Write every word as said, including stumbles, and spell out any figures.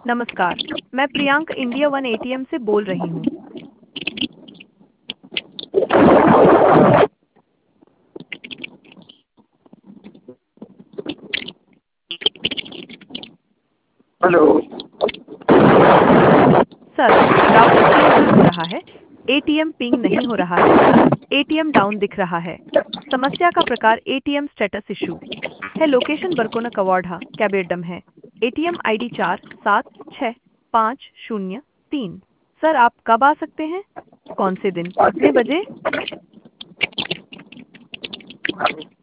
नमस्कार। मैं Priyank India one ATM से बोल रही हूँ। हेलो। सर, राउटर पिंग नहीं हो रहा है। एटीएम पिंग नहीं हो रहा है। एटीएम डाउन दिख रहा है। समस्या का प्रकार एटीएम स्टेटस इशू है। लोकेशन बरकोना कवाड़ा कैबेडम है। एटीएम आईडी चार सात छः पाँच शून्य तीन। सर, आप कब आ सकते हैं? कौन से दिन? कितने बजे?